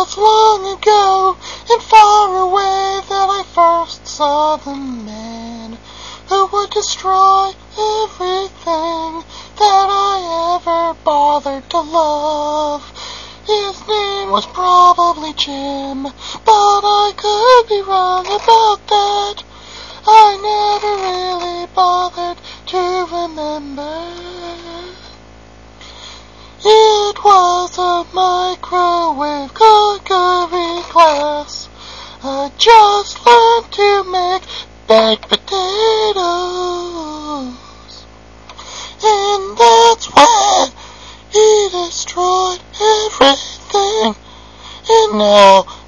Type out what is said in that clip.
was long ago and far away that I first saw the man who would destroy everything that I ever bothered to love. His name was probably Jim, but I could be wrong about that. I never really bothered to remember. It was a microwave cookery class. I just learned to make baked potatoes. And that's when he destroyed everything. And now